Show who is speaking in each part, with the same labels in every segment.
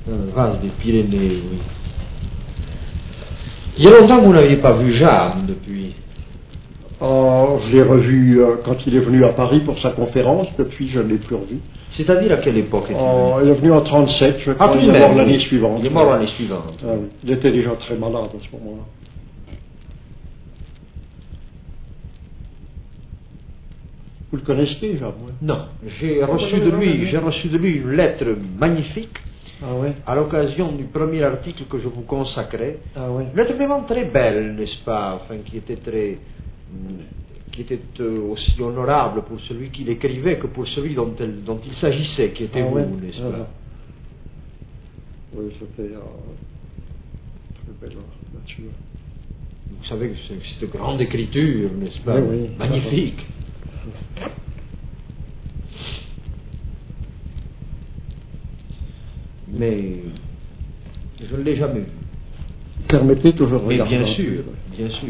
Speaker 1: Un vase des Pyrénées, oui. Il y a longtemps que vous n'aviez pas vu Jeanne depuis.
Speaker 2: Oh, je l'ai revu quand il est venu à Paris pour sa conférence. Depuis, je ne l'ai plus revu.
Speaker 1: C'est-à-dire à quelle époque est-il
Speaker 2: Oh,
Speaker 1: venu?
Speaker 2: il est venu en 37, je crois.
Speaker 1: tout
Speaker 2: Il
Speaker 1: de
Speaker 2: est mort
Speaker 1: même,
Speaker 2: l'année
Speaker 1: oui.
Speaker 2: suivante.
Speaker 1: Il est mort l'année suivante.
Speaker 2: Ah, oui. Il était déjà très malade à ce moment-là. Vous le connaissez déjà, moi?
Speaker 1: Non, j'ai reçu de lui une lettre magnifique
Speaker 2: Ah ouais.
Speaker 1: à l'occasion du premier article que je vous consacrais.
Speaker 2: Ah ouais.
Speaker 1: Une lettre vraiment très belle, n'est-ce pas? Enfin, qui était aussi honorable pour celui qui l'écrivait que pour celui dont il s'agissait, qui était vous,
Speaker 2: ouais.
Speaker 1: n'est-ce pas?
Speaker 2: Oui, c'était très belle nature.
Speaker 1: Vous savez que c'est de grande écriture, n'est-ce pas?
Speaker 2: Oui.
Speaker 1: Magnifique. Mais je ne l'ai jamais vu.
Speaker 2: Permettez toujours de
Speaker 1: Mais
Speaker 2: regarder.
Speaker 1: bien sûr, bien sûr.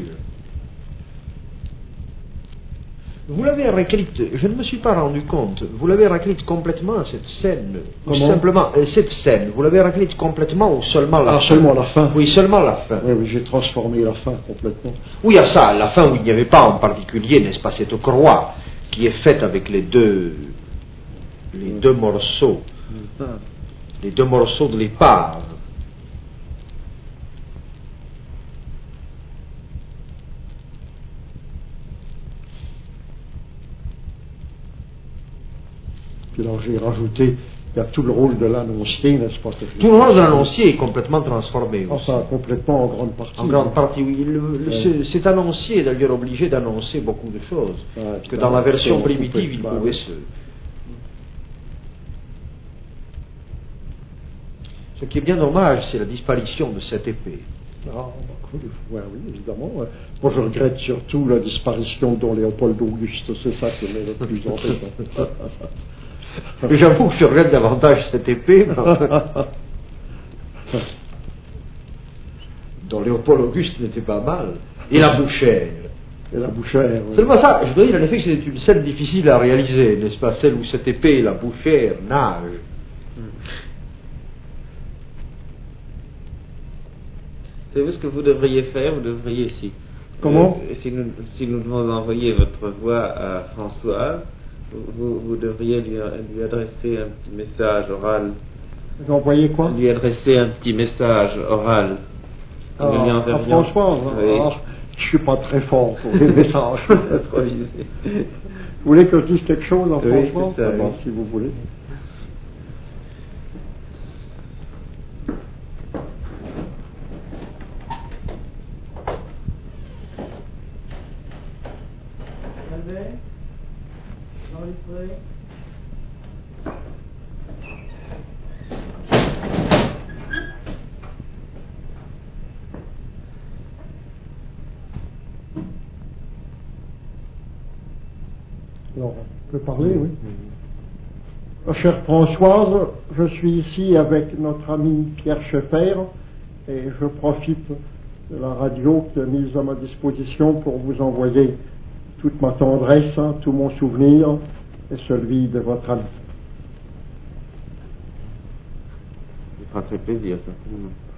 Speaker 1: Vous l'avez réécrite, je ne me suis pas rendu compte, vous l'avez réécrite complètement cette scène.
Speaker 2: Comment?
Speaker 1: Ou simplement, cette scène, vous l'avez réécrite complètement ou seulement la fin?
Speaker 2: Seulement la fin.
Speaker 1: Oui, seulement la fin.
Speaker 2: Oui, j'ai transformé la fin complètement.
Speaker 1: Oui, à ça, la fin où il n'y avait pas en particulier, n'est-ce pas, cette croix qui est faite avec les deux morceaux, les deux morceaux de l'épave.
Speaker 2: Puis alors j'ai rajouté, il y a tout le rôle de l'annoncier, n'est-ce pas?
Speaker 1: Tout le rôle de l'annoncier est complètement transformé.
Speaker 2: Enfin, complètement en grande partie.
Speaker 1: En grande partie, oui. Cet annoncier est d'ailleurs obligé d'annoncer beaucoup de choses. Parce que dans la version primitive, il pouvait se... Ce qui est bien dommage, c'est la disparition de cette épée.
Speaker 2: Ah, oui, évidemment. Moi, je regrette surtout la disparition de Don Léopold Auguste. C'est ça qui est le plus embêtant.
Speaker 1: Mais j'avoue que je regrette davantage cette épée. Dont Léopold Auguste n'était pas mal. Et la bouchère.
Speaker 2: Et la bouchère. Oui.
Speaker 1: Seulement ça, je dois dire en effet que c'est une scène difficile à réaliser, n'est-ce pas? Celle où cette épée et la bouchère nagent.
Speaker 3: Savez-vous ce que vous devriez faire? Vous devriez,
Speaker 2: Comment?
Speaker 3: Si nous devons envoyer votre voix à Françoise, vous devriez lui adresser un petit message oral.
Speaker 2: Vous envoyez quoi?
Speaker 3: Lui adresser un petit message oral.
Speaker 2: Françoise,
Speaker 3: oui.
Speaker 2: Je suis pas très fort pour les messages. Vous voulez que je dise quelque chose en François?
Speaker 3: Ça, oui.
Speaker 2: Si vous voulez. Alors, on peut parler, oui. Chère Françoise, je suis ici avec notre ami Pierre Scheffer et je profite de la radio qui est mise à ma disposition pour vous envoyer toute ma tendresse, tout mon souvenir et celui de votre ami.
Speaker 3: Ça fera très plaisir, ça.